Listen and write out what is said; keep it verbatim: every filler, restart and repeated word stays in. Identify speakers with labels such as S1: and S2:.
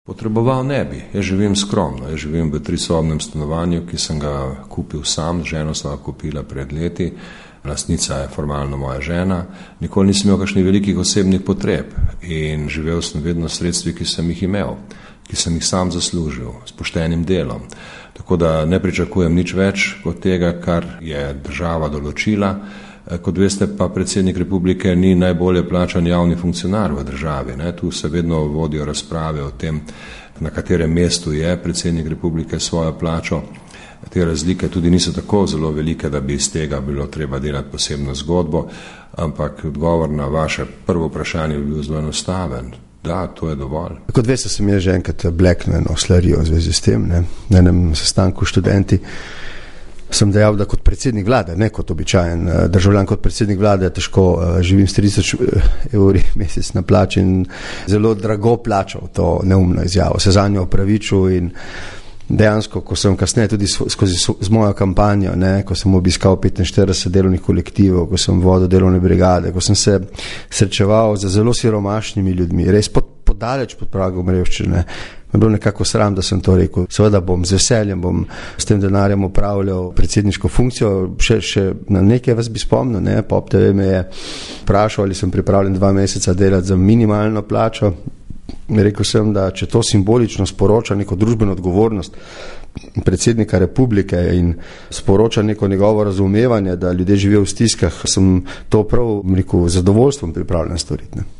S1: Potreboval ne bi. Jaz živim skromno. Jaz živim v trisobnem stanovanju, ki sem ga kupil sam, ženo sem ga kupila pred leti. Lastnica je formalno moja žena. Nikoli nisem imel kakšnih velikih osebnih potreb in živel sem vedno s sredstvi, ki sem jih imel, ki sem jih sam zaslužil, s poštenim delom. Tako da ne pričakujem nič več od tega, kar je država določila. Kot veste, pa predsednik republike ni najbolje plačan javni funkcionar v državi. Ne? Tu se vedno vodijo razprave o tem, na katerem mestu je predsednik republike svojo plačo. Te razlike tudi niso tako zelo velike, da bi iz tega bilo treba delati posebno zgodbo, ampak odgovor na vaše prvo vprašanje bi bil zelo enostaven. Da, to je dovolj.
S2: Kot veste, sem jaz že enkrat bleknil eno slarijo v zvezi s tem, ne? Na enem sestanku študenti sem dejal, da kot predsednik vlade, ne kot običajen državljan, kot predsednik vlade težko živim s trideset evri mesec na plači in zelo drago plačal to neumno izjavo. Se zanjo opravičil in dejansko, ko sem kasneje tudi skozi z mojo kampanjo, ne, ko sem obiskal petinštirideset delovnih kolektivov, ko sem vodil delovne brigade, ko sem se srečeval z zelo siromašnimi ljudmi, res pod, podaleč pod pragom revščine, me bilo nekako sram, da sem to rekel. Seveda bom z veseljem, bom s tem denarjem upravljal predsedniško funkcijo, še, še na nekaj vas bi spomnil, ne, Pop T V me je vprašal, ali sem pripravljen dva meseca delati za minimalno plačo. Rekel sem, da če to simbolično sporoča neko družbeno odgovornost predsednika republike in sporoča neko njegovo razumevanje, da ljudje živijo v stiskah, sem to prav, rekel, zadovoljstvom pripravljen storiti. Ne?